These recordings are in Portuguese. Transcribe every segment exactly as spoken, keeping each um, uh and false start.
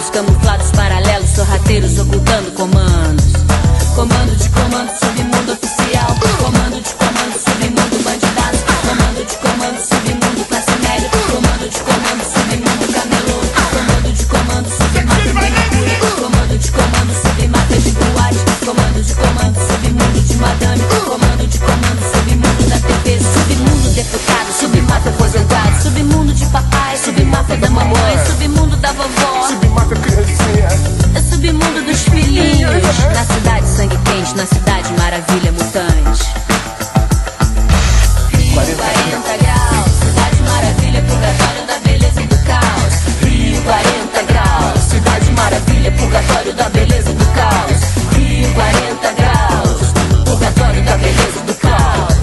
lados, camuflados, paralelos, sorrateiros ocultando comandos. Comando de comando, submundo oficial. Comando de comando, submundo bandidados. Comando de comando, submundo classe média. Comando de comando, submundo camelô. Comando de comando, submata de loucura. Comando de comando, submata de boate. Comando de comando, submundo de madame. Comando de comando, submundo da T V. Submundo deputado, submata aposentado. Submundo de papai, submata da mamãe. Submundo da vovó, submata criancinha. é submundo dos filhinhos. Na cidade sangue quente, na cidade maravilha mutante. Rio quarenta graus, cidade maravilha, purgatório da beleza e do caos. Rio quarenta graus, cidade maravilha, purgatório da beleza e do caos. Rio quarenta graus, purgatório da beleza e do caos.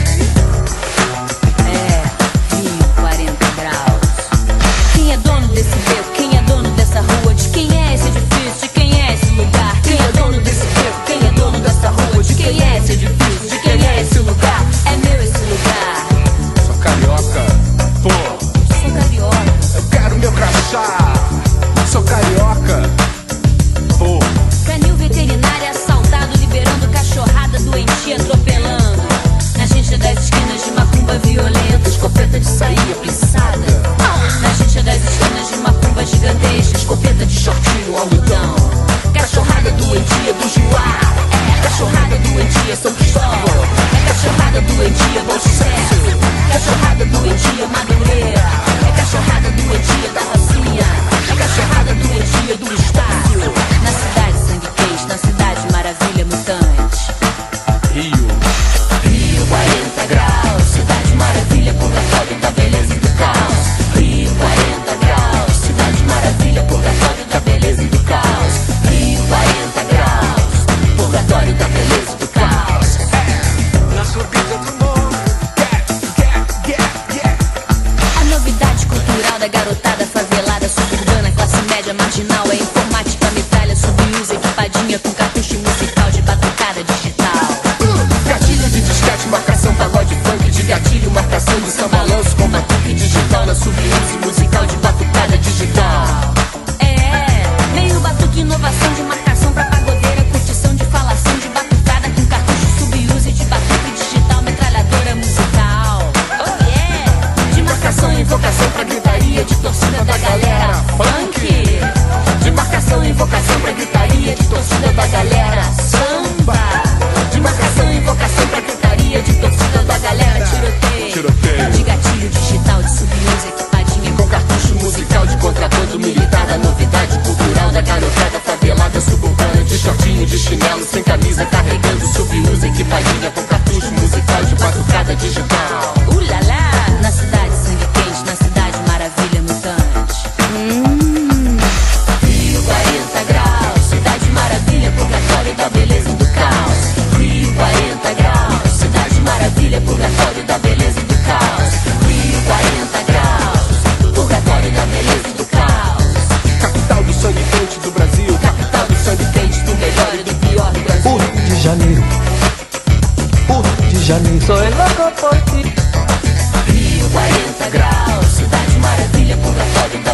É, Rio quarenta graus. Quem é dono desse beco? Quem é dono dessa rua? De quem é esse edifício? De quem é esse lugar? Quem é dono desse beco? Quem é dono dessa rua? De quem é esse edifício? De quem é esse lugar? É meu esse lugar. Sou carioca, pô. Sou carioca. Eu quero meu crachá. Sou carioca, pô. Canil veterinário assaltado, liberando cachorrada doentia, atropelando. Na gente das esquinas de macumba violenta, escopeta de saia plissada. Na gente das esquinas de macumba gigantesca, escopeta de shortinho algodão. Cachorrada doentia do Juá. É cachorrada doentia São Cristóvão. É cachorrada doentia Bom Sucesso. Cachorrada doentia Madureira. É cachorrada doentia da Rocinha. É cachorrada doentia do Estácio. Na cidade sangue quente, na cidade maravilha mutante. Rio, Rio quarenta graus, cidade maravilha, purgatório da beleza e do caos. Rio quarenta graus, cidade maravilha, purgatório da beleza e do caos. Rio quarenta graus, purgatório da beleza e do caos. na subida do morro. Yeah, yeah, yeah, yeah. A novidade cultural da garotada favelada, suburbana, classe média, marginal. É informática, metralha, sub-usa, equipadinha com cartucho musical de batucada digital. Gatilho de disquete, marcação, pagode, funk de gatilho, marcação de sambalanço com batuque digital na sub-use musical de batucada digital. É, meio batuque, inovação de marcação pra pagodeira, curtição de falação de batucada com cartucho sub-use de batuque digital, metralhadora musical. Oh yeah! De marcação e invocação pra gritaria, de torcida da galera funk. De marcação e invocação pra gritaria, de torcida da galera samba. De marcação e invocação pra gritaria, de torcida da galera tiroteio. Tiroteio. De gatilho digital, de sub-use, equipadinha Com cartucho musical de contrabando militar, da novidade cultural da garotada favelada suburbana, de shortinho, de chinelo, sem camisa, carregando sub-usa, equipadinha com cartucho musical de batucada digital. Uh lá lá, na cidade sangue quente, na cidade maravilha mutante. Hum. Rio quarenta graus, cidade maravilha, purgatório da beleza e do caos. Rio quarenta graus, cidade maravilha, purgatório da beleza e do caos. Rio quarenta graus, purgatório da beleza e do caos. Capital do sangue quente do Brasil, Capital do sangue quente, do melhor e do pior do Brasil. Rio de Janeiro, Rio de Janeiro, soy loco por ti. Rio quarenta graus, cidade maravilha, purgatório da